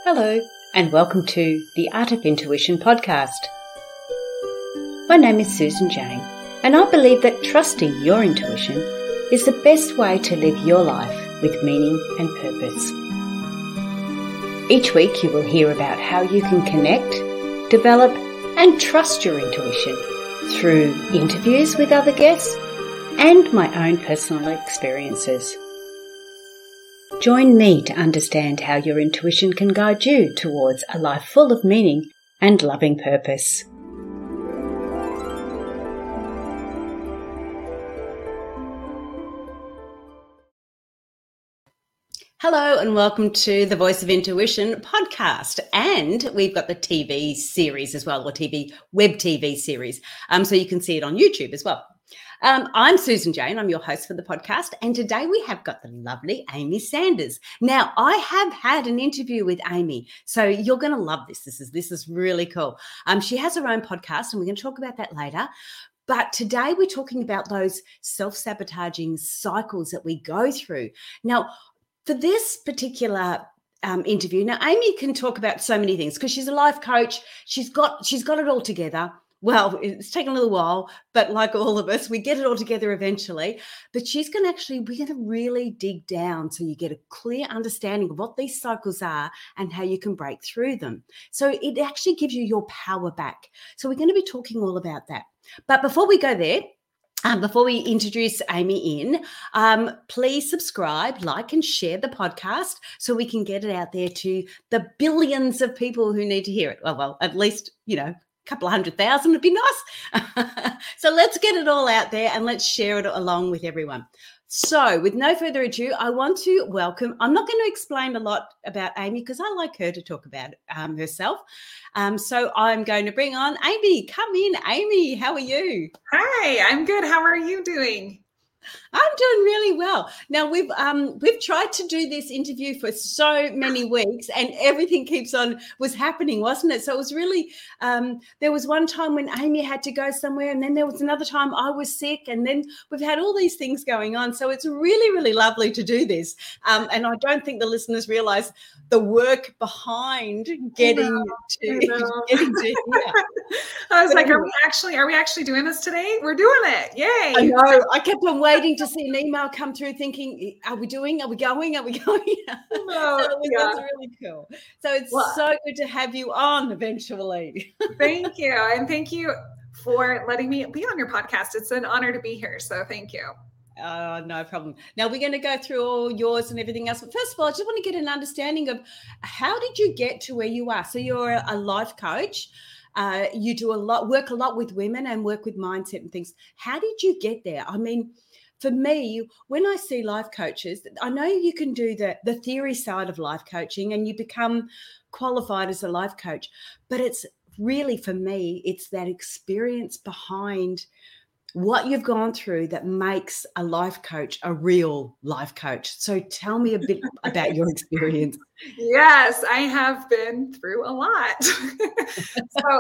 Hello, and welcome to the Art of Intuition podcast. My name is Susan Jane, and I believe that trusting your intuition is the best way to live your life with meaning and purpose. Each week you will hear about how you can connect, develop, and trust your intuition through interviews with other guests and my own personal experiences. Join me to understand how your intuition can guide you towards a life full of meaning and loving purpose. Hello and welcome to the Voice of Intuition podcast. And we've got the TV series as well, or web TV series. So you can see it on YouTube as well. I'm Susan Jane. I'm your host for the podcast. And today we have got the lovely Amy Sanders. Now, I have had an interview with Amy, so you're going to love this. This is really cool. She has her own podcast, and we're going to talk about that later. But today we're talking about those self-sabotaging cycles that we go through. Now, for this particular interview, now Amy can talk about so many things because she's a life coach. She's got it all together. Well, it's taken a little while, but like all of us, we get it all together eventually. But we're going to really dig down so you get a clear understanding of what these cycles are and how you can break through them. So it actually gives you your power back. So we're going to be talking all about that. But before we go there, before we introduce Amy in, please subscribe, like, and share the podcast so we can get it out there to the billions of people who need to hear it. Well, at least, a couple of 100,000 would be nice. So let's get it all out there and let's share it along with everyone. So with no further ado, I want to welcome, I'm not going to explain a lot about Amy because I like her to talk about herself. So I'm going to bring on Amy. Come in, Amy. How are you? Hi, I'm good. How are you doing? I'm doing really well. Now we've tried to do this interview for so many weeks, and everything was happening, wasn't it? So it was really. There was one time when Amy had to go somewhere, and then there was another time I was sick, and then we've had all these things going on. So it's really, really lovely to do this. And I don't think the listeners realise the work behind getting to here. I was like, anyway. Are we actually doing this today? We're doing it. Yay. I know. I kept on waiting to see an email come through thinking, are we going? No, So that's really cool. So it's so good to have you on eventually. Thank you. And thank you for letting me be on your podcast. It's an honor to be here. So thank you. No problem. Now we're going to go through all yours and everything else. But first of all, I just want to get an understanding of how did you get to where you are? So you're a life coach. You do work a lot with women and work with mindset and things. How did you get there? I mean, for me, when I see life coaches, I know you can do the theory side of life coaching and you become qualified as a life coach, but it's really, for me, it's that experience behind what you've gone through that makes a life coach a real life coach. So tell me a bit about your experience. Yes, I have been through a lot. So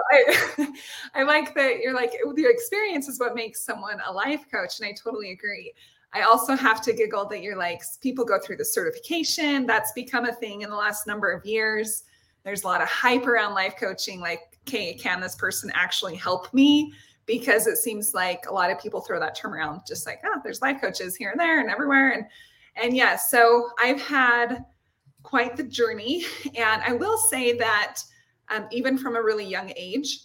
I like that you're like, the experience is what makes someone a life coach. And I totally agree. I also have to giggle that you're like, people go through the certification. That's become a thing in the last number of years. There's a lot of hype around life coaching. Like, okay, can this person actually help me? Because it seems like a lot of people throw that term around, just like, oh, there's life coaches here and there and everywhere. And yeah, so I've had quite the journey. And I will say that even from a really young age,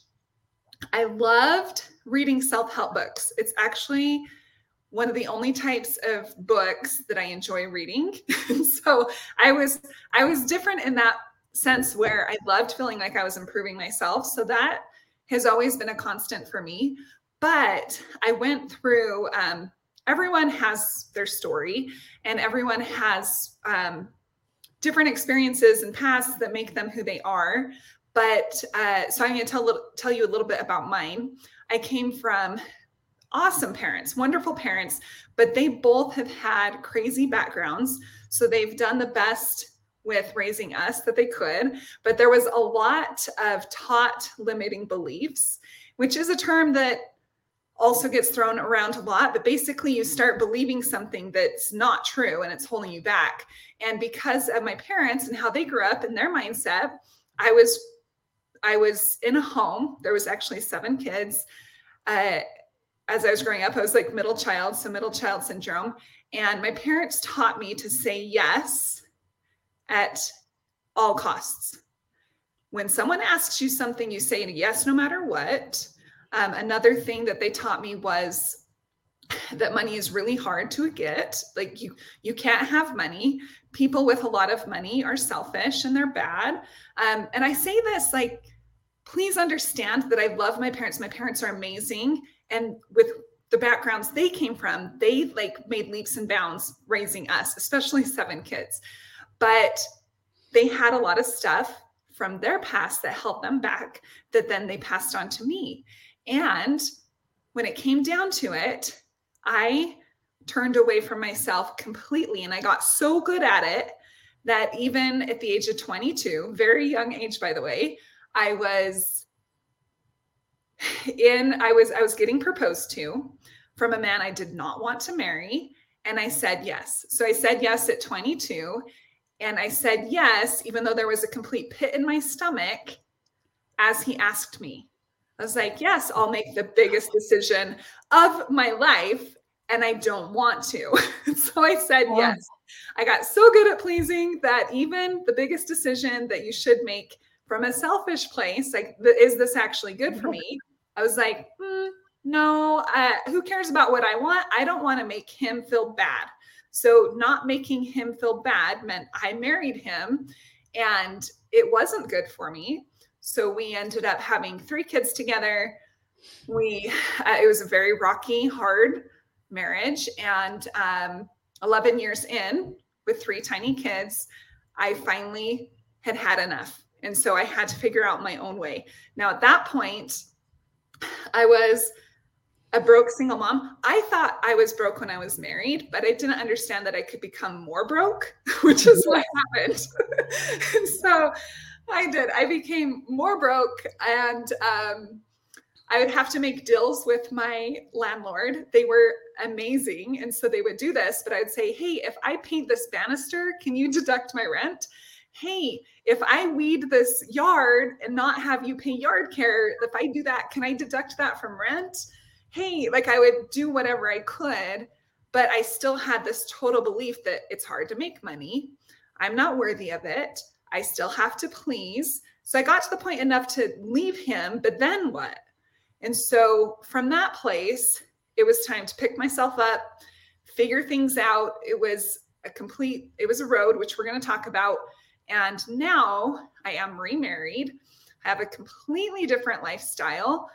I loved reading self-help books. It's actually one of the only types of books that I enjoy reading. So I was different in that sense where I loved feeling like I was improving myself. So that has always been a constant for me. But I went through, everyone has their story and everyone has different experiences and pasts that make them who they are. But so I'm going to tell you a little bit about mine. I came from awesome parents, wonderful parents, but they both have had crazy backgrounds. So they've done the best with raising us that they could, but there was a lot of taught limiting beliefs, which is a term that also gets thrown around a lot, but basically you start believing something that's not true and it's holding you back. And because of my parents and how they grew up and their mindset, I was in a home. There was actually 7 kids. As I was growing up, I was like middle child, so middle child syndrome. And my parents taught me to say yes at all costs. When someone asks you something, you say yes no matter what. Another thing that they taught me was that money is really hard to get. Like you can't have money. People with a lot of money are selfish and they're bad. And I say this, like, please understand that I love my parents. My parents are amazing. And with the backgrounds they came from, they like made leaps and bounds raising us, especially 7 kids. But they had a lot of stuff from their past that held them back that then they passed on to me. And when it came down to it, I turned away from myself completely. And I got so good at it that even at the age of 22, very young age, by the way, I was getting proposed to from a man I did not want to marry. And I said yes. So I said yes at 22. And I said yes, even though there was a complete pit in my stomach as he asked me. I was like, yes, I'll make the biggest decision of my life. And I don't want to. So I said yes. I got so good at pleasing that even the biggest decision that you should make from a selfish place, like, is this actually good for me? I was like, no, who cares about what I want? I don't want to make him feel bad. So not making him feel bad meant I married him, and it wasn't good for me. So we ended up having 3 kids together. It was a very rocky, hard marriage. And 11 years in, with 3 tiny kids, I finally had enough. And so I had to figure out my own way. Now, at that point, I was a broke single mom. I thought I was broke when I was married, but I didn't understand that I could become more broke, which is what happened. And so I did. I became more broke, and I would have to make deals with my landlord. They were amazing. And so they would do this, but I would say, hey, if I paint this banister, can you deduct my rent? Hey, if I weed this yard and not have you pay yard care, if I do that, can I deduct that from rent? Hey, like, I would do whatever I could, but I still had this total belief that it's hard to make money. I'm not worthy of it. I still have to please. So I got to the point enough to leave him, but then what? And so from that place, it was time to pick myself up, figure things out. It was a road, which we're going to talk about. And now I am remarried. I have a completely different lifestyle.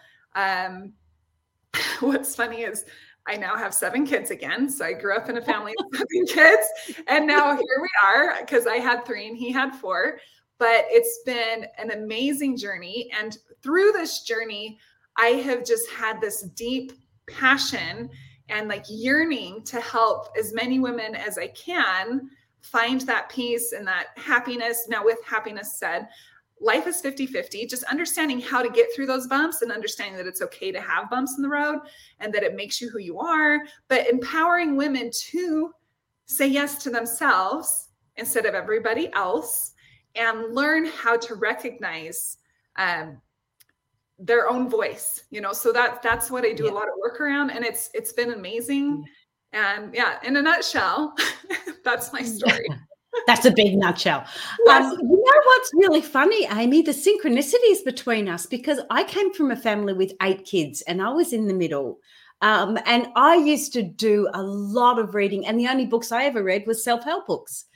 What's funny is I now have 7 kids again. So I grew up in a family of 7 kids. And now here we are, because I had 3 and he had 4. But it's been an amazing journey. And through this journey, I have just had this deep passion and like yearning to help as many women as I can find that peace and that happiness. Now, with happiness said, life is 50-50, just understanding how to get through those bumps and understanding that it's okay to have bumps in the road and that it makes you who you are, but empowering women to say yes to themselves instead of everybody else and learn how to recognize their own voice, so that's what I do a lot of work around. And it's been amazing. And yeah, in a nutshell, that's my story. That's a big nutshell. Yes. You know what's really funny, Amy? The synchronicities between us, because I came from a family with 8 kids and I was in the middle. And I used to do a lot of reading, and the only books I ever read was self-help books.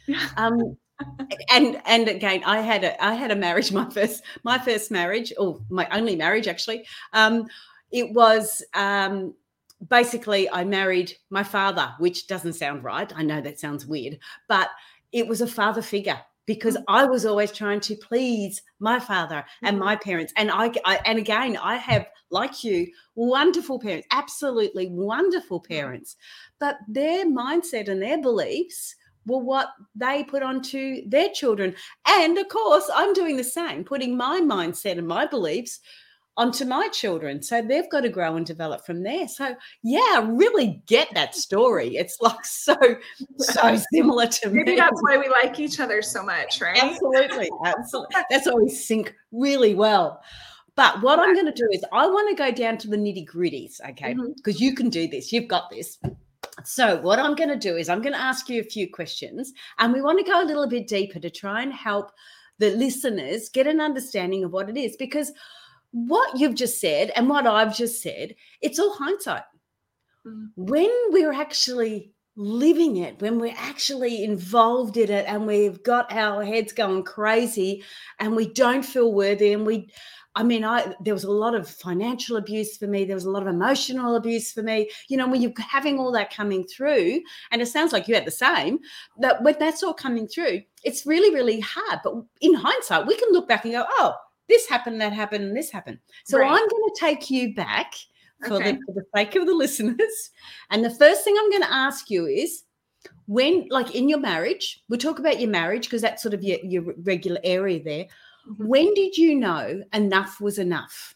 And again, I had a marriage, my first marriage, or my only marriage actually. It was basically I married my father, which doesn't sound right. I know that sounds weird, but it was a father figure because I was always trying to please my father and my parents. And and again, I have, like you, wonderful parents, absolutely wonderful parents, but their mindset and their beliefs were what they put onto their children. And of course, I'm doing the same, putting my mindset and my beliefs onto my children. So they've got to grow and develop from there. So yeah, I really get that story. It's like so similar to me. Maybe that's why we like each other so much, right? Absolutely. That's why we sync really well. But what I'm going to do is I want to go down to the nitty-gritties, okay? Because you can do this. You've got this. So what I'm going to do is I'm going to ask you a few questions, and we want to go a little bit deeper to try and help the listeners get an understanding of what it is, because what you've just said and what I've just said, it's all hindsight. When we're actually living it, when we're actually involved in it and we've got our heads going crazy and we don't feel worthy, and there was a lot of financial abuse for me. There was a lot of emotional abuse for me. When you're having all that coming through, and it sounds like you had the same, that when that's all coming through, it's really, really hard. But in hindsight, we can look back and go, oh, this happened, that happened, and this happened. So I'm going to take you back for the sake of the listeners. And the first thing I'm going to ask you is, when, like in your marriage, we'll talk about your marriage because that's sort of your regular area there. When did you know enough was enough?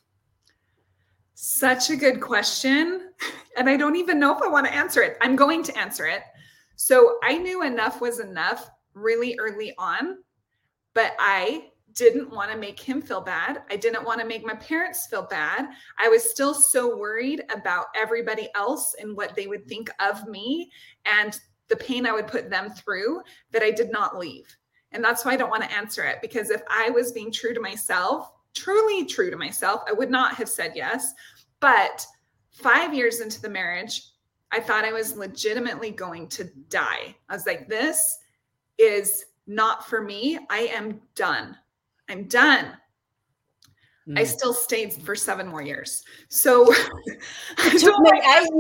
Such a good question. And I don't even know if I want to answer it. I'm going to answer it. So I knew enough was enough really early on, but I didn't want to make him feel bad. I didn't want to make my parents feel bad. I was still so worried about everybody else and what they would think of me and the pain I would put them through that I did not leave. And that's why I don't want to answer it, because if I was being true to myself, truly true to myself, I would not have said yes. But 5 years into the marriage, I thought I was legitimately going to die. I was like, this is not for me. I am done. I'm done. I still stayed for 7 more years. So it took me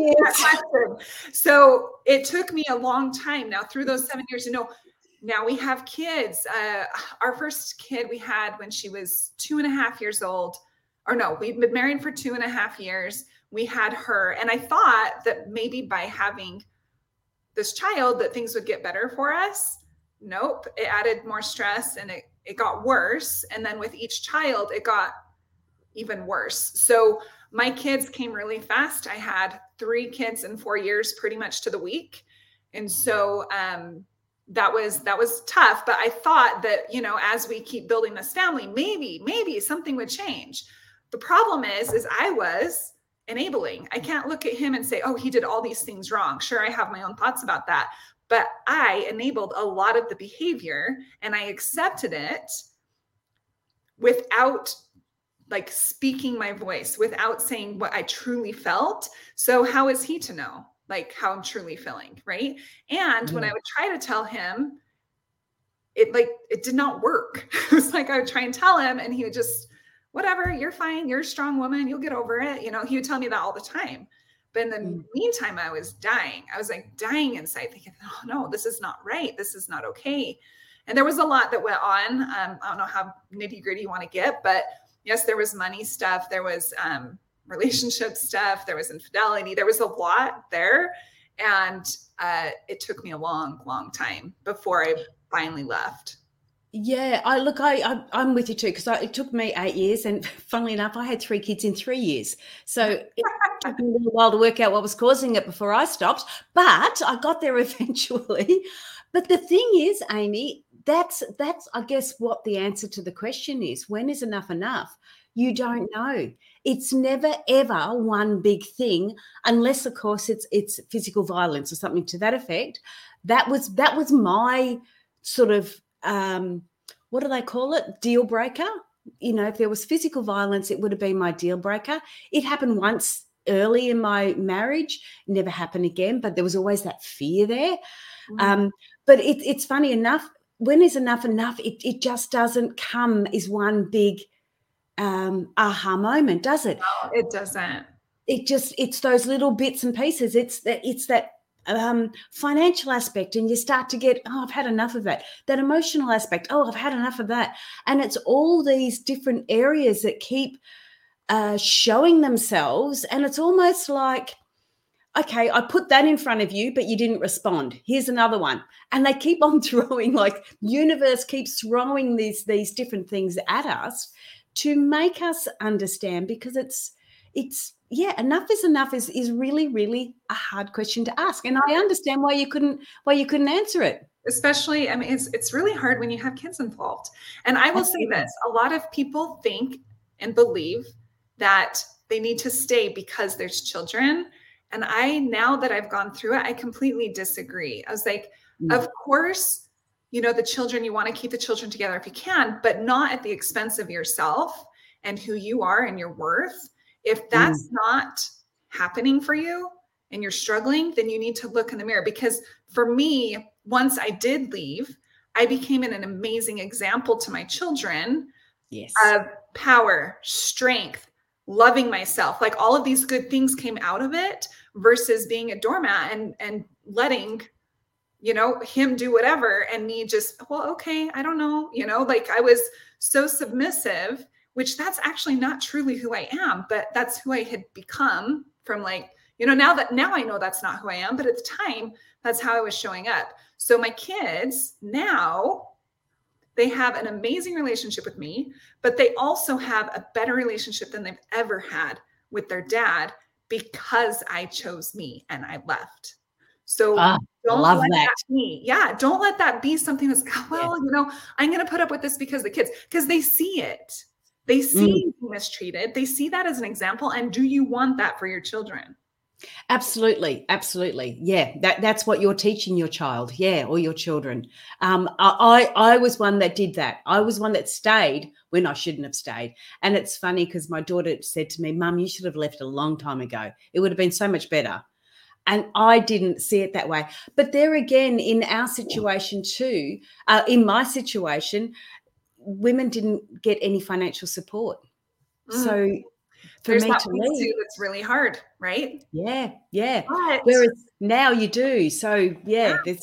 8 years. So it took me a long time. Now through those 7 years, now we have kids. Our first kid we had when she was 2.5 years old, or no, we've been married for 2.5 years. We had her. And I thought that maybe by having this child that things would get better for us. Nope. It added more stress and it got worse. And then with each child, it got even worse. So my kids came really fast. I had 3 kids in 4 years, pretty much to the week. And so, that was tough, but I thought that, as we keep building this family, maybe something would change. The problem is I was enabling. I can't look at him and say, oh, he did all these things wrong. Sure, I have my own thoughts about that, but I enabled a lot of the behavior and I accepted it without speaking my voice, without saying what I truly felt. So how is he to know? How I'm truly feeling, right? And when I would try to tell him, it did not work. It was I would try and tell him and he would just, whatever, you're fine. You're a strong woman. You'll get over it. He would tell me that all the time. But in the meantime, I was dying. I was dying inside thinking, oh no, this is not right. This is not okay. And there was a lot that went on. I don't know how nitty gritty you want to get, but yes, there was money stuff. There was, relationship stuff. There was infidelity. There was a lot there. And it took me a long, long time before I finally left. Yeah, I'm with you too, because it took me 8 years. And funnily enough, I had 3 kids in 3 years. So it took me a little while to work out what was causing it before I stopped. But I got there eventually. But the thing is, Amy, that's I guess what the answer to the question is. When is enough enough? You don't know. It's never, ever one big thing, unless, of course, it's physical violence or something to that effect. That was my sort of, what do they call it? Deal breaker. If there was physical violence, it would have been my deal breaker. It happened once early in my marriage, never happened again, but there was always that fear there. But it's funny enough, when is enough enough? It just doesn't come as one big aha moment, does it? No, it doesn't. It's those little bits and pieces. It's that financial aspect, and you start to get, oh, I've had enough of that. That emotional aspect, oh, I've had enough of that. And it's all these different areas that keep showing themselves, and it's almost like, okay, I put that in front of you, but you didn't respond. Here's another one. And they keep on throwing, universe keeps throwing these different things at us to make us understand, because yeah, enough is enough is really, really a hard question to ask. And I understand why you couldn't answer it. Especially, I mean, it's really hard when you have kids involved. And I will say this, a lot of people think and believe that they need to stay because there's children. And now that I've gone through it, I completely disagree. I was like, of course, the children, you want to keep the children together if you can, but not at the expense of yourself and who you are and your worth. If that's not happening for you and you're struggling, then you need to look in the mirror. Because for me, once I did leave, I became an amazing example to my children of power, strength, loving myself. Like all of these good things came out of it versus being a doormat and letting, him do whatever. And me just, well, okay, I don't know, like I was so submissive, which that's actually not truly who I am, but that's who I had become from like, now I know that's not who I am, but at the time, that's how I was showing up. So my kids now, they have an amazing relationship with me, but they also have a better relationship than they've ever had with their dad because I chose me and I left. So don't let that be. Yeah, don't let that be something that's, well, I'm going to put up with this because the kids, because they see it. They see you mistreated. They see that as an example. And do you want that for your children? Absolutely. Absolutely. Yeah. That's what you're teaching your child. Yeah. Or your children. I was one that did that. I was one that stayed when I shouldn't have stayed. And it's funny because my daughter said to me, Mum, you should have left a long time ago. It would have been so much better. And I didn't see it that way. But there again, in our situation too, in my situation, women didn't get any financial support. So there's that piece too that's really hard, right? Yeah. But whereas now you do. So there's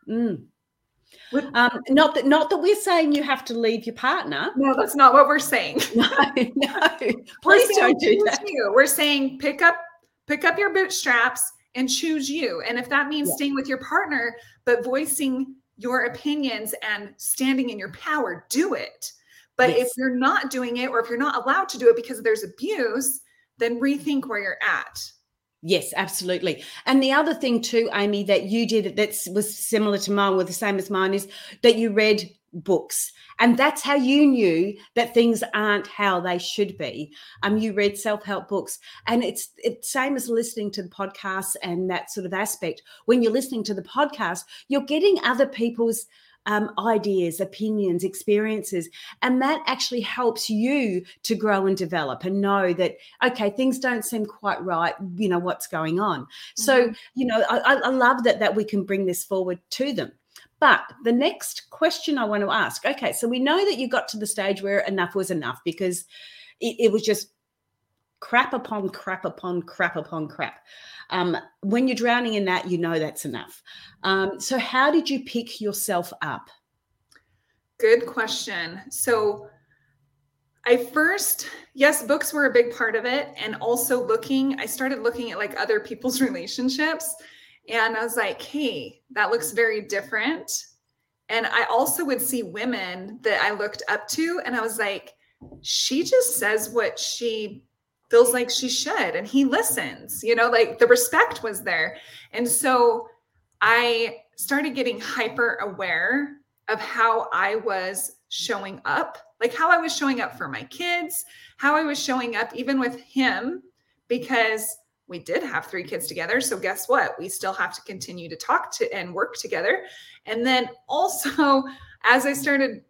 not that we're saying you have to leave your partner. No, that's not what we're saying. No. Please don't do that. We're saying pick up your bootstraps and choose you. And if that means staying with your partner, but voicing your opinions and standing in your power, do it. But if you're not doing it, or if you're not allowed to do it because there's abuse, then rethink where you're at. Yes, absolutely. And the other thing too, Amy, that you did that was similar to mine, or the same as mine, is that you read books. And that's how you knew that things aren't how they should be. You read self-help books, and it's same as listening to the podcasts and that sort of aspect. When you're listening to the podcast, you're getting other people's ideas, opinions, experiences, and that actually helps you to grow and develop and know that, okay, things don't seem quite right, what's going on. So, I love that we can bring this forward to them. But the next question I want to ask, okay, so we know that you got to the stage where enough was enough because it was just crap upon crap upon crap upon crap. When you're drowning in that, that's enough. So how did you pick yourself up? Good question. So books were a big part of it. And also I started looking at like other people's relationships. And I was like, hey, that looks very different. And I also would see women that I looked up to, and I was like, she just says what she feels like she should, and he listens, like the respect was there. And so I started getting hyper aware of how I was showing up, like how I was showing up for my kids, how I was showing up even with him, because we did have 3 kids together. So guess what? We still have to continue to talk to and work together. And then also, as I started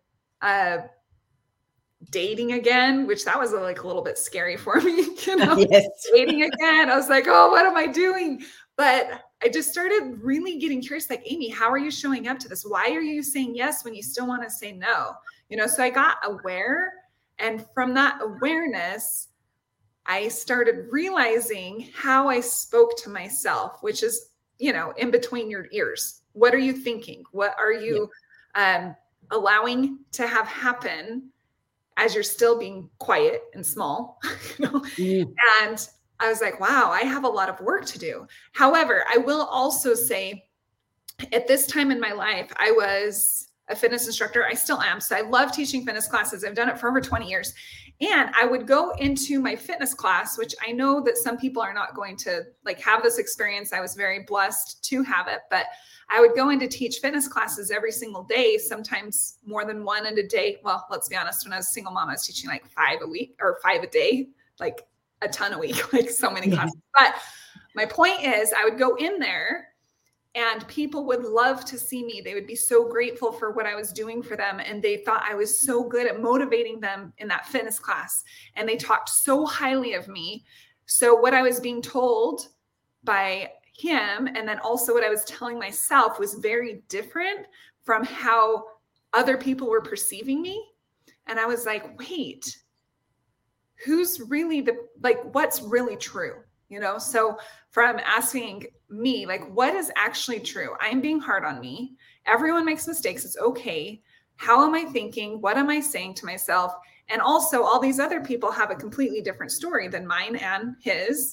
dating again, which that was like a little bit scary for me, dating again. I was like, oh, what am I doing? But I just started really getting curious, like, Amy, how are you showing up to this? Why are you saying yes when you still want to say no? So I got aware. And from that awareness, I started realizing how I spoke to myself, which is, in between your ears. What are you thinking? What are you allowing to have happen as you're still being quiet and small? And I was like, wow, I have a lot of work to do. However, I will also say at this time in my life, I was a fitness instructor. I still am. So I love teaching fitness classes. I've done it for over 20 years. And I would go into my fitness class, which I know that some people are not going to like have this experience. I was very blessed to have it, but I would go in to teach fitness classes every single day, sometimes more than one in a day. Well, let's be honest, when I was a single mom, I was teaching like 5 a week or 5 a day, like a ton a week, like so many classes. But my point is I would go in there and people would love to see me. They would be so grateful for what I was doing for them. And they thought I was so good at motivating them in that fitness class. And they talked so highly of me. So what I was being told by him, and then also what I was telling myself, was very different from how other people were perceiving me. And I was like, wait, who's really what's really true? So from asking me, like, what is actually true? I'm being hard on me. Everyone makes mistakes. It's okay. How am I thinking? What am I saying to myself? And also all these other people have a completely different story than mine and his.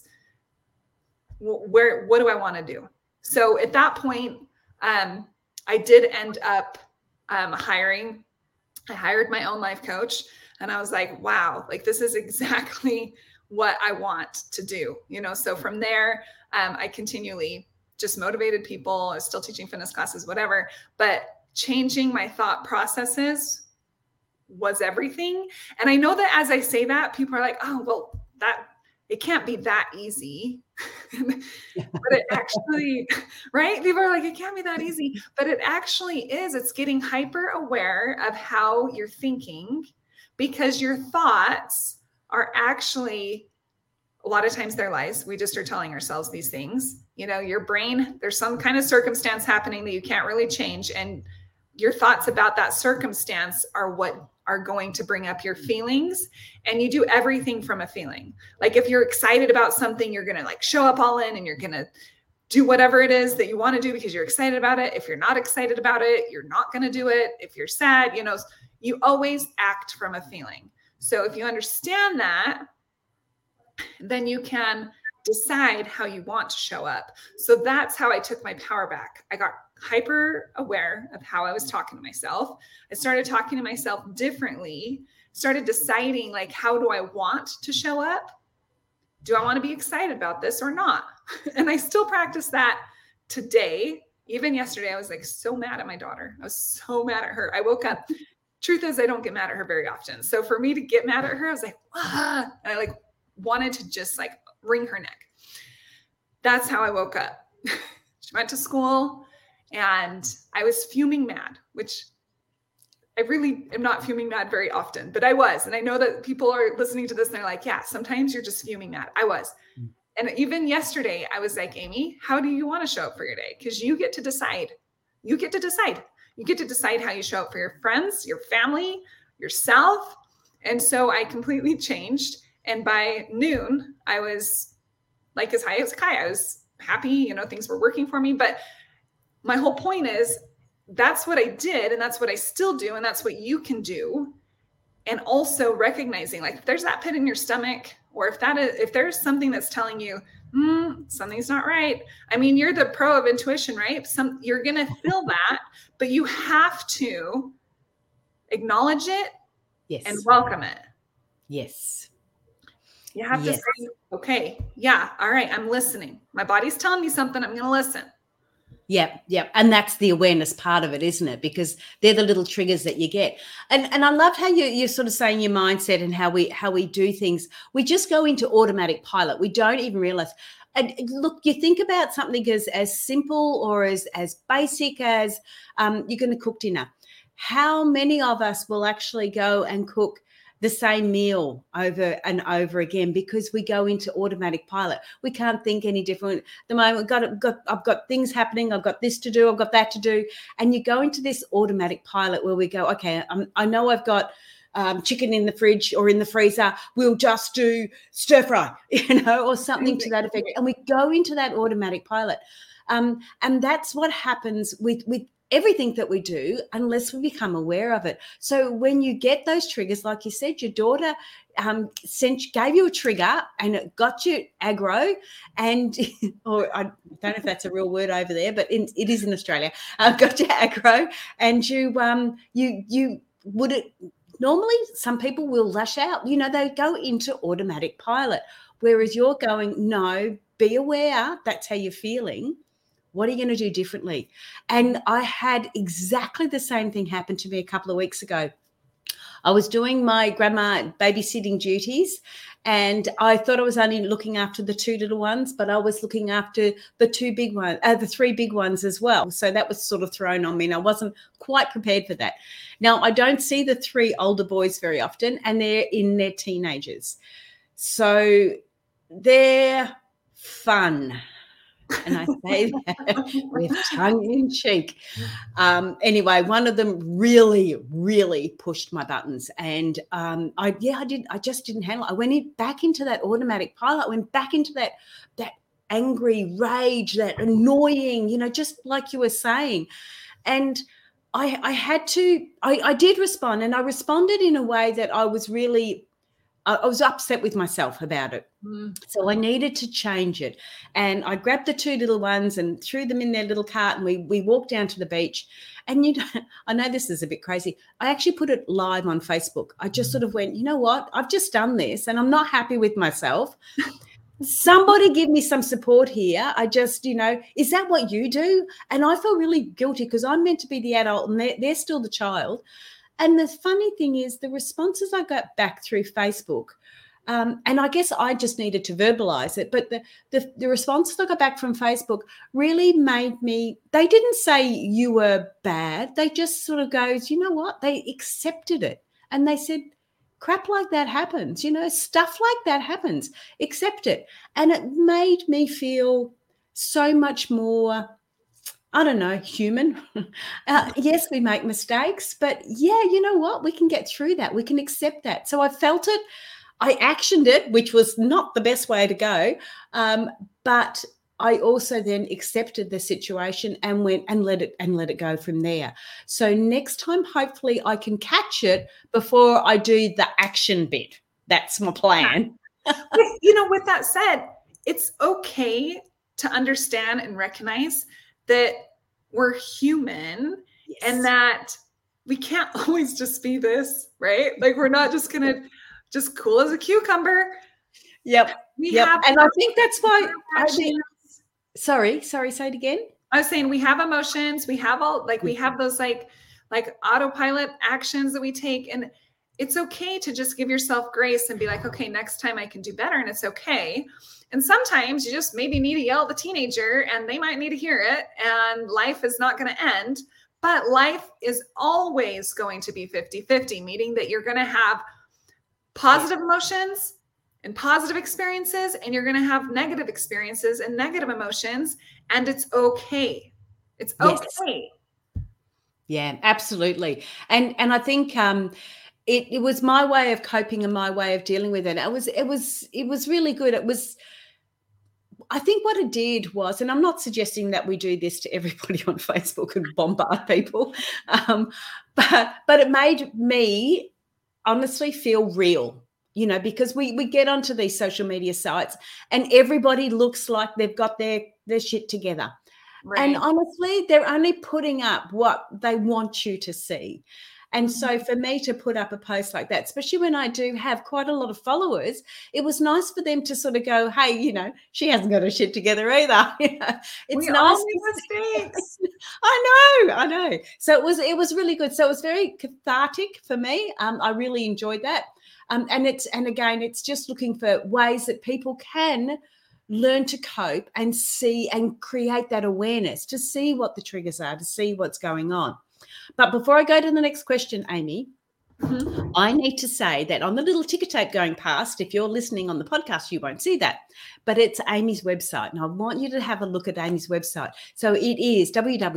What do I want to do? So at that point, I did end up hiring. I hired my own life coach, and I was like, wow, like this is exactly what I want to do. So from there, I continually just motivated people. I was still teaching fitness classes, whatever, but changing my thought processes was everything. And I know that as I say that, people are like, oh, well, it can't be that easy. But it actually, right? People are like, it can't be that easy, but it actually is. It's getting hyper aware of how you're thinking, because your thoughts are actually, a lot of times they're lies. We just are telling ourselves these things. Your brain, there's some kind of circumstance happening that you can't really change. And your thoughts about that circumstance are what are going to bring up your feelings. And you do everything from a feeling. Like if you're excited about something, you're going to like show up all in and you're going to do whatever it is that you want to do because you're excited about it. If you're not excited about it, you're not going to do it. If you're sad, you always act from a feeling. So if you understand that, then you can decide how you want to show up. So that's how I took my power back. I got hyper aware of how I was talking to myself. I started talking to myself differently, started deciding like, how do I want to show up? Do I want to be excited about this or not? And I still practice that today. Even yesterday, I was like so mad at my daughter. I was so mad at her. I woke up. Truth is, I don't get mad at her very often. So for me to get mad at her, I was like, and I like wanted to just like wring her neck. That's how I woke up. She went to school and I was fuming mad, which I really am not fuming mad very often, but I was. And I know that people are listening to this and they're like, yeah, sometimes you're just fuming mad. I was. And even yesterday, I was like, Amy, how do you want to show up for your day? Because you get to decide. You get to decide. You get to decide how you show up for your friends, your family, yourself. And so I completely changed. And by noon, I was like as high as Kai. I was happy, things were working for me. But my whole point is that's what I did. And that's what I still do. And that's what you can do. And also recognizing like if there's that pit in your stomach, or if there's something that's telling you, something's not right. I mean, you're the pro of intuition, right? You're going to feel that, but you have to acknowledge it and welcome it. Yes. You have to say, okay, yeah, all right, I'm listening. My body's telling me something. I'm going to listen. Yep. And that's the awareness part of it, isn't it? Because they're the little triggers that you get. And I love how you're sort of saying your mindset and how we do things. We just go into automatic pilot. We don't even realize. And look, you think about something as simple or as basic as you're going to cook dinner. How many of us will actually go and cook the same meal over and over again because we go into automatic pilot? We can't think any different. At the moment, I've got things happening. I've got this to do. I've got that to do. And you go into this automatic pilot where we go, okay, I know I've got chicken in the fridge or in the freezer. We'll just do stir fry, or something to that effect. And we go into that automatic pilot. And that's what happens with everything that we do unless we become aware of it. So when you get those triggers, like you said, your daughter gave you a trigger and it got you aggro, and or I don't know if that's a real word over there, but it is in Australia. Got you aggro, and you would it normally some people will lash out. They go into automatic pilot, whereas you're going, no, be aware. That's how you're feeling. What are you going to do differently? And I had exactly the same thing happen to me a couple of weeks ago. I was doing my grandma babysitting duties, and I thought I was only looking after the two little ones, but I was looking after the the three big ones as well. So that was sort of thrown on me, and I wasn't quite prepared for that. Now, I don't see the three older boys very often, and they're in their teenagers. So they're fun. And I say that with tongue in cheek. Anyway, one of them really, really pushed my buttons, and I just didn't handle it. I went back into that automatic pilot. I went back into that angry rage, that annoying, just like you were saying. And I did respond, and I responded in a way that I was upset with myself about it. So I needed to change it. And I grabbed the two little ones and threw them in their little cart, and we walked down to the beach. And I know this is a bit crazy. I actually put it live on Facebook. I just sort of went, you know what? I've just done this and I'm not happy with myself. Somebody give me some support here. I just, is that what you do? And I feel really guilty because I'm meant to be the adult and they're still the child. And the funny thing is the responses I got back through Facebook, and I guess I just needed to verbalize it, but the responses I got back from Facebook really made me, they didn't say you were bad. They just sort of goes, you know what? They accepted it. And they said, crap like that happens, stuff like that happens. Accept it. And it made me feel so much more, I don't know, human. Yes, we make mistakes, but yeah, you know what? We can get through that. We can accept that. So I felt it. I actioned it, which was not the best way to go. But I also then accepted the situation and went and let it go from there. So next time, hopefully I can catch it before I do the action bit. That's my plan. With that said, it's okay to understand and recognize that we're human. Yes. And that we can't always just be this, right? Like we're not just going to just cool as a cucumber. Yep. And I think that's why sorry, say it again. I was saying we have emotions. We have we have those like autopilot actions that we take. And it's okay to just give yourself grace and be like, okay, next time I can do better. And it's okay. And sometimes you just maybe need to yell at the teenager and they might need to hear it, and life is not going to end. But life is always going to be 50-50, meaning that you're going to have positive emotions and positive experiences, and you're going to have negative experiences and negative emotions, and it's okay. It's okay. Yeah, absolutely. And I think it was my way of coping and my way of dealing with it. It was really good. I think what it did was, and I'm not suggesting that we do this to everybody on Facebook and bombard people, but it made me honestly feel real, because we get onto these social media sites and everybody looks like they've got their shit together. Right. And honestly, they're only putting up what they want you to see. And so for me to put up a post like that, especially when I do have quite a lot of followers, it was nice for them to sort of go, hey, she hasn't got her shit together either. It's nice. Mistakes. I know. So it was really good. So it was very cathartic for me. I really enjoyed that. And again, it's just looking for ways that people can learn to cope and see and create that awareness to see what the triggers are, to see what's going on. But before I go to the next question, Amy, I need to say that on the little ticker tape going past, if you're listening on the podcast, you won't see that, but it's Amy's website. And I want you to have a look at Amy's website. So it is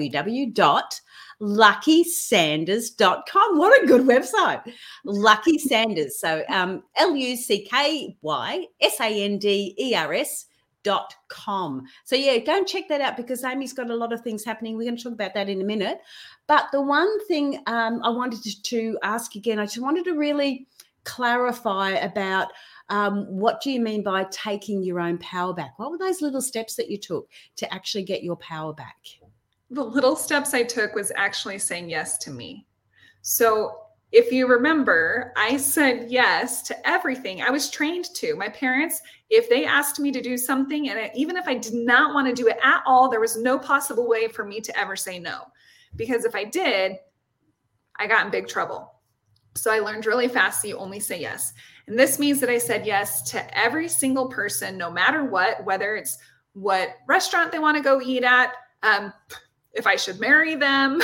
www.luckysanders.com. What a good website. Lucky Sanders. So LuckySanders.com. amy.com. So yeah, go and check that out because Amy's got a lot of things happening. We're going to talk about that in a minute. But the one thing I wanted to ask again, I just wanted to really clarify about what do you mean by taking your own power back? What were those little steps that you took to actually get your power back? The little steps I took was actually saying yes to me. So if you remember, I said yes to everything. I was trained to. My parents, if they asked me to do something, and even if I did not want to do it at all, there was no possible way for me to ever say no. Because if I did, I got in big trouble. So I learned really fast that you only say yes. And this means that I said yes to every single person, no matter what, whether it's what restaurant they want to go eat at, if I should marry them,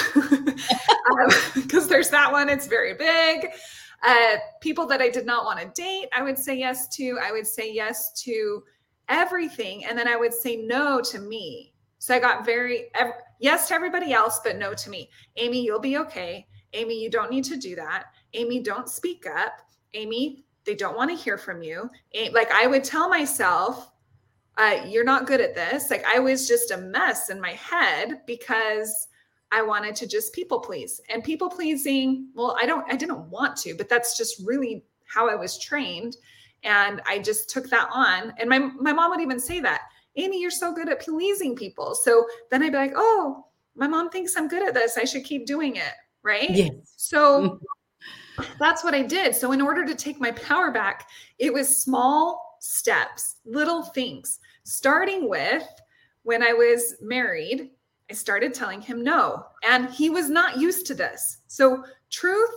because there's that one, it's very big. People that I did not want to date, I would say yes to. I would say yes to everything. And then I would say no to me. So I got yes to everybody else, but no to me. Amy, you'll be okay. Amy, you don't need to do that. Amy, don't speak up. Amy, they don't want to hear from you. Like I would tell myself, you're not good at this. Like I was just a mess in my head because I wanted to just people please. And people pleasing, well, I didn't want to, but that's just really how I was trained. And I just took that on. And my mom would even say that, Amy, you're so good at pleasing people. So then I'd be like, oh, my mom thinks I'm good at this. I should keep doing it. Right. Yes. So that's what I did. So in order to take my power back, it was small steps, little things, starting with when I was married, I started telling him no, and he was not used to this. So truth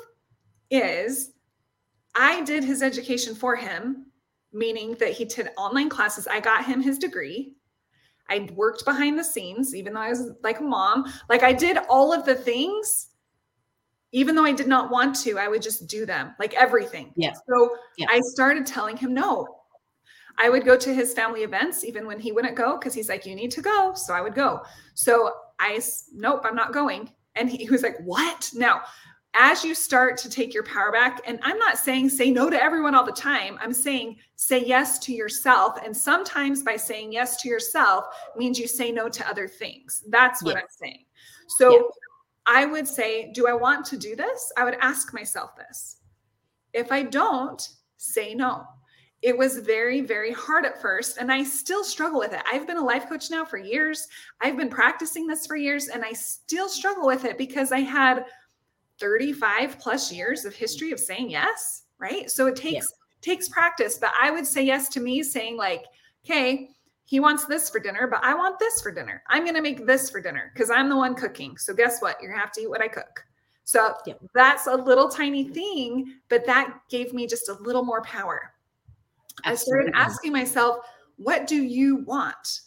is I did his education for him, meaning that he did online classes. I got him his degree. I worked behind the scenes, even though I was like a mom, like I did all of the things. Even though I did not want to, I would just do them, like everything. Yeah. So yeah. I started telling him no. I would go to his family events, even when he wouldn't go, because he's like, you need to go. So I would go. So nope, I'm not going. And he was like, what? Now, as you start to take your power back, and I'm not saying say no to everyone all the time. I'm saying say yes to yourself. And sometimes by saying yes to yourself means you say no to other things. That's what I'm saying. So I would say, do I want to do this? I would ask myself this. If I don't, say no. It was very, very hard at first, and I still struggle with it. I've been a life coach now for years. I've been practicing this for years, and I still struggle with it because I had 35 plus years of history of saying yes, right? So it takes practice, but I would say yes to me saying like, okay, he wants this for dinner, but I want this for dinner. I'm going to make this for dinner because I'm the one cooking. So guess what? You're going to have to eat what I cook. So that's a little tiny thing, but that gave me just a little more power. Absolutely. I started asking myself, what do you want?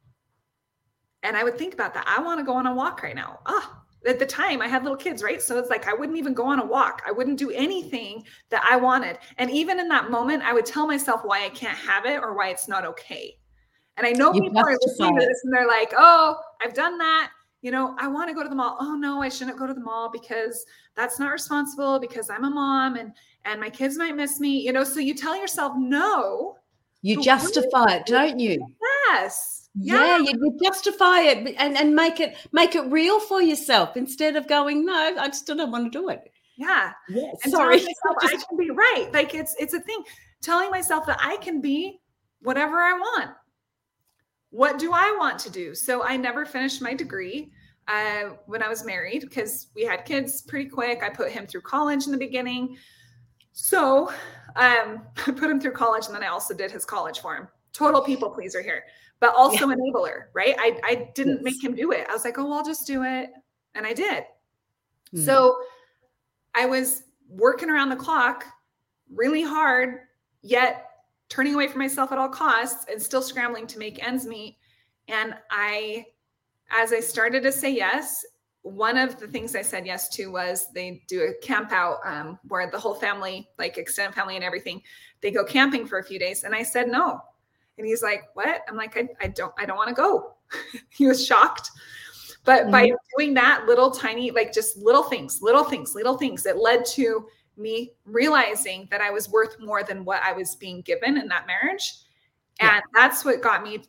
And I would think about that. I want to go on a walk right now. At the time I had little kids, right? So it's like, I wouldn't even go on a walk. I wouldn't do anything that I wanted. And even in that moment, I would tell myself why I can't have it or why it's not okay. And I know people are listening to this and they're like, oh, I've done that. You know, I want to go to the mall. Oh no, I shouldn't go to the mall because that's not responsible because I'm a mom and my kids might miss me. You know, so you tell yourself no. You justify it, don't you? Yes. Yeah, you justify it and make it real for yourself instead of going, no, I still don't want to do it. Yeah. Yes. And sorry. Myself, I can be right. Like it's a thing. Telling myself that I can be whatever I want. What do I want to do? So I never finished my degree when I was married because we had kids pretty quick. I put him through college in the beginning. So I put him through college and then I also did his college for him. Total people pleaser here, but also enabler, right? I didn't make him do it. I was like, oh, well, I'll just do it. And I did. Mm-hmm. So I was working around the clock really hard, yet turning away from myself at all costs and still scrambling to make ends meet. And as I started to say yes, one of the things I said yes to was they do a camp out where the whole family, like extended family and everything, they go camping for a few days. And I said no. And he's like, what? I'm like, I don't want to go. He was shocked. But by doing that little tiny, like just little things, it led to me realizing that I was worth more than what I was being given in that marriage. And that's what got me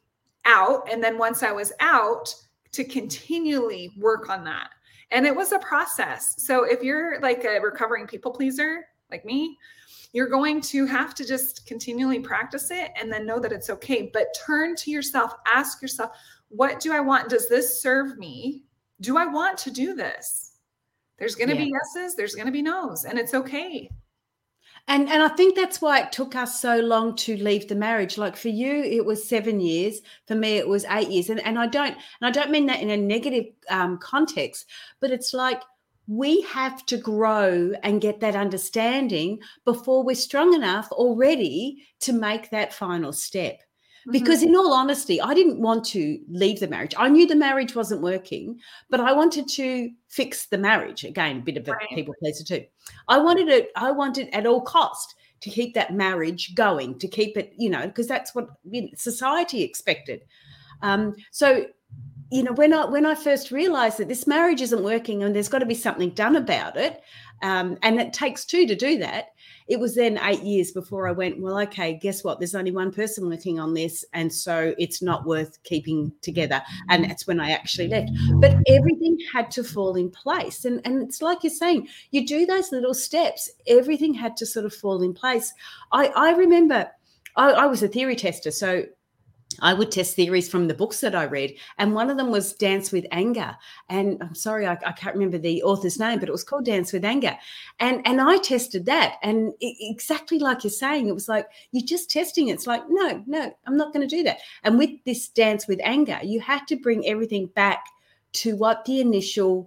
out. And then once I was out, to continually work on that. And it was a process. So if you're like a recovering people pleaser, like me, you're going to have to just continually practice it and then know that it's okay. But turn to yourself, ask yourself, what do I want? Does this serve me? Do I want to do this? There's going to be yeses, there's going to be no's, and it's okay. And I think that's why it took us so long to leave the marriage. Like for you, it was 7 years. For me, it was 8 years. And I don't mean that in a negative context, but it's like we have to grow and get that understanding before we're strong enough already to make that final step. Because in all honesty, I didn't want to leave the marriage. I knew the marriage wasn't working, but I wanted to fix the marriage. Again, a bit of a people pleaser too. I wanted at all cost to keep that marriage going, to keep it, because that's what society expected. So, when I first realized that this marriage isn't working and there's got to be something done about it, and it takes two to do that, it was then 8 years before I went, well, okay, guess what? There's only one person working on this, and so it's not worth keeping together. And that's when I actually left. But everything had to fall in place. And it's like you're saying, you do those little steps, everything had to sort of fall in place. I remember I was a theory tester, so I would test theories from the books that I read, and one of them was Dance with Anger. And I'm sorry, I can't remember the author's name, but it was called Dance with Anger. And I tested that, and exactly like you're saying, it was like, you're just testing it. It's like, no, I'm not going to do that. And with this Dance with Anger, you had to bring everything back to what the initial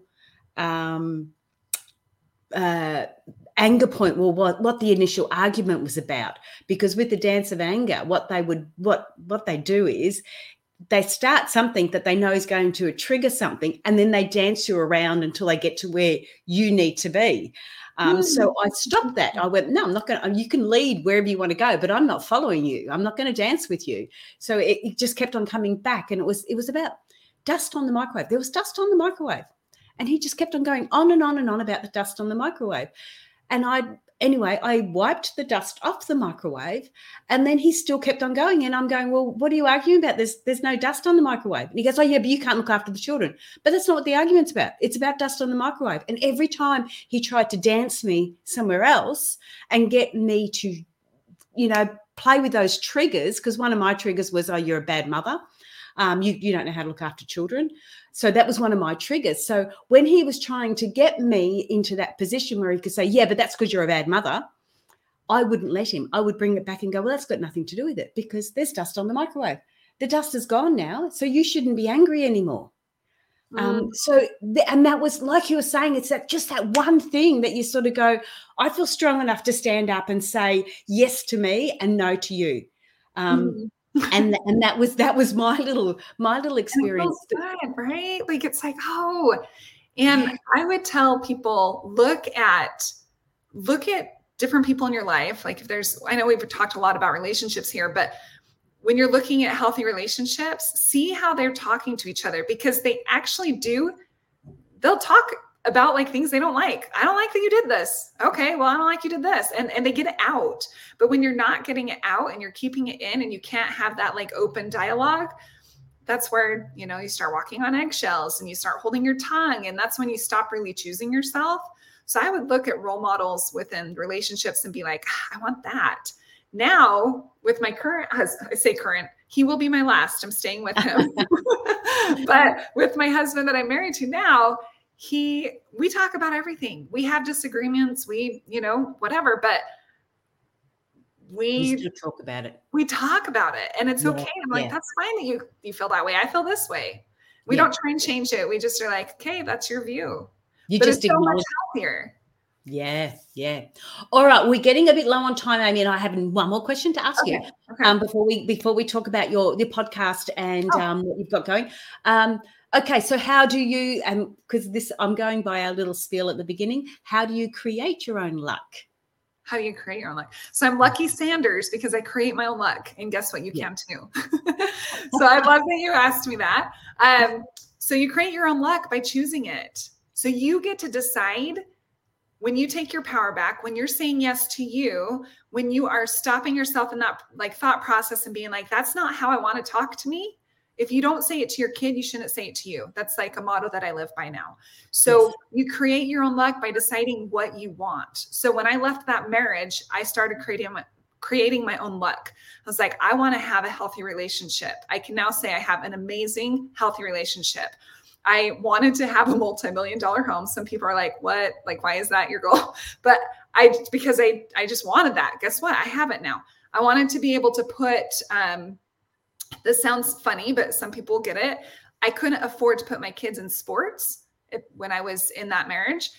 anger point, well, what the initial argument was about. Because with the Dance of Anger, what they do is they start something that they know is going to trigger something, and then they dance you around until they get to where you need to be. So I stopped that. I went, no, I'm not going to, you can lead wherever you want to go, but I'm not following you. I'm not going to dance with you. So it just kept on coming back. And it was about dust on the microwave. There was dust on the microwave. And he just kept on going on and on and on about the dust on the microwave. And I wiped the dust off the microwave, and then he still kept on going. And I'm going, well, what are you arguing about? There's no dust on the microwave. And he goes, oh, yeah, but you can't look after the children. But that's not what the argument's about. It's about dust on the microwave. And every time he tried to dance me somewhere else and get me to, play with those triggers, because one of my triggers was, oh, you're a bad mother. You don't know how to look after children. So that was one of my triggers. So when he was trying to get me into that position where he could say, yeah, but that's because you're a bad mother, I wouldn't let him. I would bring it back and go, well, that's got nothing to do with it, because there's dust on the microwave. The dust is gone now, so you shouldn't be angry anymore. And that was, like you were saying, it's just that one thing that you sort of go, I feel strong enough to stand up and say yes to me and no to you. And that was my little experience. And it feels good, right? Like, it's like, oh, and I would tell people, look at different people in your life. Like, I know we've talked a lot about relationships here, but when you're looking at healthy relationships, see how they're talking to each other, because they actually they'll talk about like things they don't like. I don't like that you did this. Okay, well, I don't like you did this. And they get it out. But when you're not getting it out and you're keeping it in, and you can't have that like open dialogue, that's where, you start walking on eggshells and you start holding your tongue. And that's when you stop really choosing yourself. So I would look at role models within relationships and be like, I want that. Now with my current husband, I say current, he will be my last. I'm staying with him. But with my husband that I'm married to now, we talk about everything. We have disagreements, whatever, but we still talk about it. We talk about it, and it's okay. I'm like, that's fine that you feel that way. I feel this way. We don't try and change it. We just are like, okay, that's your view. You just it's so much healthier. Yeah. All right, we're getting a bit low on time, Amy, and I have one more question to ask you. Okay. Before we talk about your podcast and what you've got going. Okay, so how do you, because I'm going by our little spiel at the beginning, how do you create your own luck? How do you create your own luck? So I'm Lucky Sanders because I create my own luck. And guess what? You can too. So I love that you asked me that. So you create your own luck by choosing it. So you get to decide when you take your power back, when you're saying yes to you, when you are stopping yourself in that like thought process and being like, that's not how I want to talk to me. If you don't say it to your kid, you shouldn't say it to you. That's like a motto that I live by now. So you create your own luck by deciding what you want. So when I left that marriage, I started creating my own luck. I was like, I want to have a healthy relationship. I can now say I have an amazing, healthy relationship. I wanted to have a multi-million-dollar home. Some people are like, what? Like, why is that your goal? But because I just wanted that. Guess what? I have it now. I wanted to be able to put, this sounds funny, but some people get it. I couldn't afford to put my kids in sports when I was in that marriage.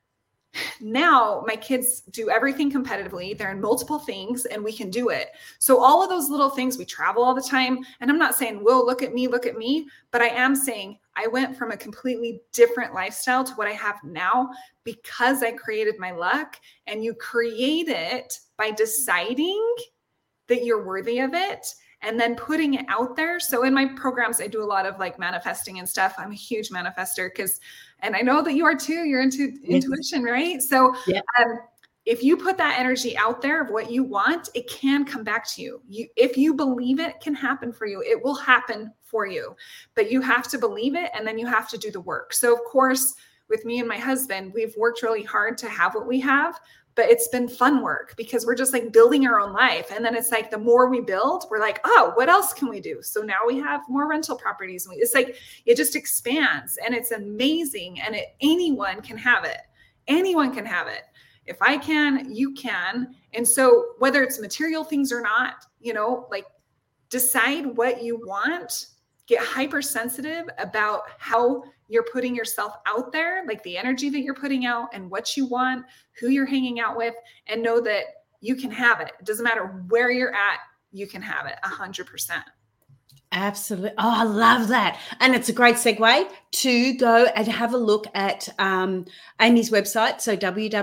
Now my kids do everything competitively. They're in multiple things and we can do it. So all of those little things, we travel all the time. And I'm not saying, whoa, look at me. But I am saying I went from a completely different lifestyle to what I have now because I created my luck. And you create it by deciding that you're worthy of it and then putting it out there. So in my programs, I do a lot of like manifesting and stuff. I'm a huge manifester and I know that you are too, you're into intuition, right? So if you put that energy out there of what you want, it can come back to you. If you believe it can happen for you, it will happen for you, but you have to believe it. And then you have to do the work. So of course, with me and my husband, we've worked really hard to have what we have, but it's been fun work because we're just like building our own life. And then it's like, the more we build, we're like, oh, what else can we do? So now we have more rental properties. It's like, it just expands and it's amazing. And anyone can have it. Anyone can have it. If I can, you can. And so whether it's material things or not, like decide what you want, get hypersensitive about how you're putting yourself out there, like the energy that you're putting out and what you want, who you're hanging out with, and know that you can have it. It doesn't matter where you're at, you can have it 100%. Absolutely. Oh, I love that. And it's a great segue to go and have a look at Amy's website. So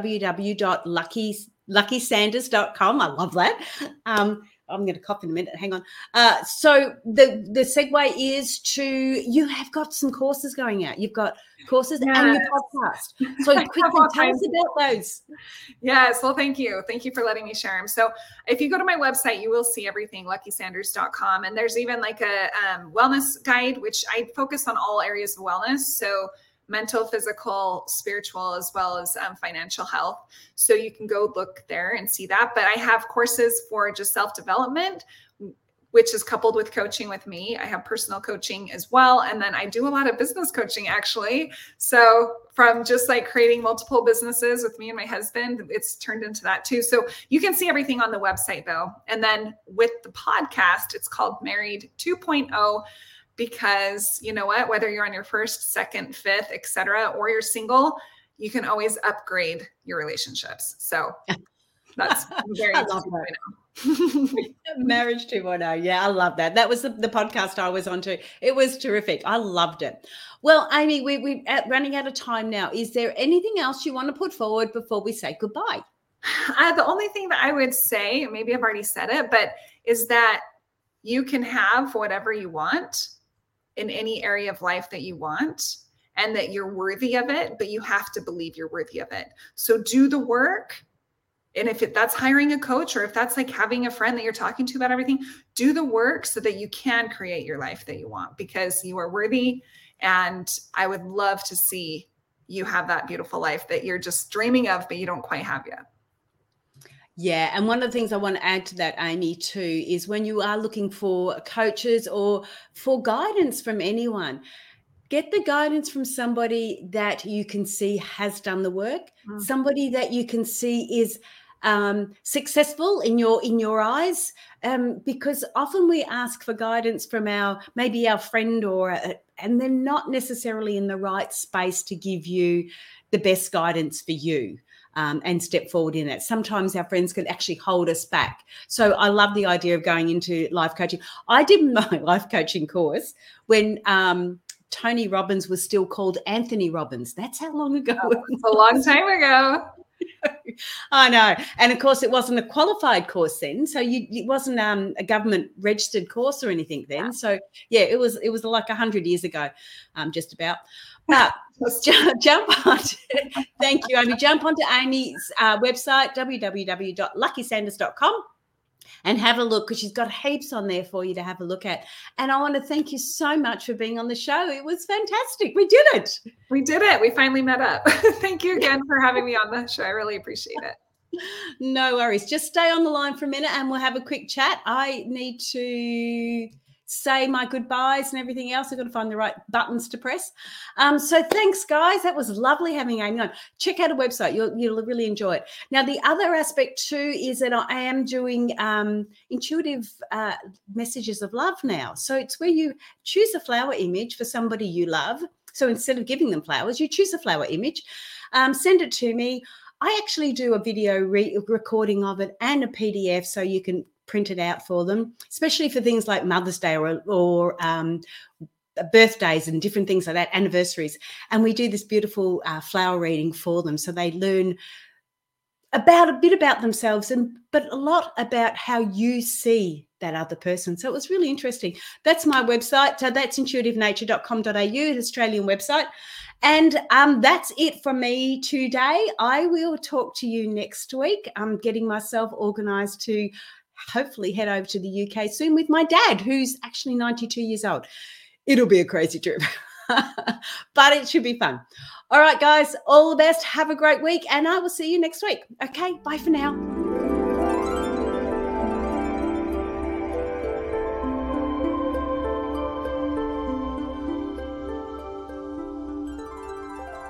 www.luckysanders.com. I love that. I'm going to cough in a minute. Hang on. So the segue is you have got some courses going out. You've got courses and your podcast. So quickly tell us about those. Yes. Well, thank you. Thank you for letting me share them. So if you go to my website, you will see everything, luckysanders.com. And there's even like a wellness guide, which I focus on all areas of wellness. So mental, physical, spiritual, as well as financial health. So you can go look there and see that. But I have courses for just self-development, which is coupled with coaching with me. I have personal coaching as well. And then I do a lot of business coaching, actually. So from just like creating multiple businesses with me and my husband, it's turned into that too. So you can see everything on the website though. And then with the podcast, it's called Married 2.0. Because you know what, whether you're on your first, second, fifth, etc., or you're single, you can always upgrade your relationships. So that's very interesting. Marriage 2.0. Yeah, I love that. That was the podcast I was on too. It was terrific. I loved it. Well, Amy, we're running out of time now. Is there anything else you want to put forward before we say goodbye? The only thing that I would say, maybe I've already said it, but is that you can have whatever you want in any area of life that you want, and that you're worthy of it, but you have to believe you're worthy of it. So do the work. And if that's hiring a coach, or if that's like having a friend that you're talking to about everything, do the work so that you can create your life that you want, because you are worthy. And I would love to see you have that beautiful life that you're just dreaming of, but you don't quite have yet. Yeah. And one of the things I want to add to that, Amy, too, is when you are looking for coaches or for guidance from anyone, get the guidance from somebody that you can see has done the work, somebody that you can see is successful in your eyes, because often we ask for guidance from maybe our friend and they're not necessarily in the right space to give you the best guidance for you. And step forward in it. Sometimes our friends can actually hold us back. So I love the idea of going into life coaching. I did my life coaching course when Tony Robbins was still called Anthony Robbins. That's how long ago. It's a long time ago. I know. And of course, it wasn't a qualified course then. So it wasn't a government registered course or anything then. So yeah, it was like 100 years ago, just about. But jump on. Thank you, Amy. Jump onto Amy's website, www.luckysanders.com. and have a look, because she's got heaps on there for you to have a look at. And I want to thank you so much for being on the show. It was fantastic. We did it. We did it. We finally met up. Thank you again for having me on the show. I really appreciate it. No worries. Just stay on the line for a minute and we'll have a quick chat. I need to say my goodbyes and everything else. I've got to find the right buttons to press. So thanks, guys. That was lovely having Amy on. Check out a website. You'll really enjoy it. Now, the other aspect too is that I am doing intuitive messages of love now. So it's where you choose a flower image for somebody you love. So instead of giving them flowers, you choose a flower image, send it to me. I actually do a video recording of it and a PDF so you can print it out for them, especially for things like Mother's Day or birthdays and different things like that, anniversaries. And we do this beautiful flower reading for them, so they learn a bit about themselves, but a lot about how you see that other person. So it was really interesting. That's my website. So that's intuitivenature.com.au, an Australian website. And that's it from me today. I will talk to you next week. I'm getting myself organised to hopefully head over to the UK soon with my dad, who's actually 92 years old. It'll be a crazy trip, but it should be fun. All right, guys, all the best. Have a great week, and I will see you next week. Okay, bye for now.